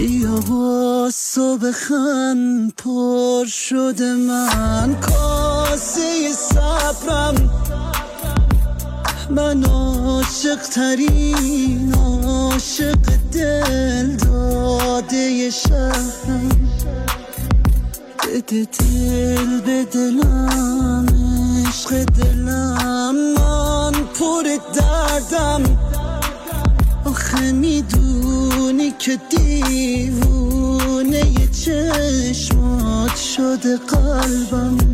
بیا با صبح خن پر شده من کاسه صبرم من عاشق ترین عاشق دل داده شهرم بده دل به دلم عشق دلم من پر دردم آخه میدونی که دیوونه چشمات شده قلبم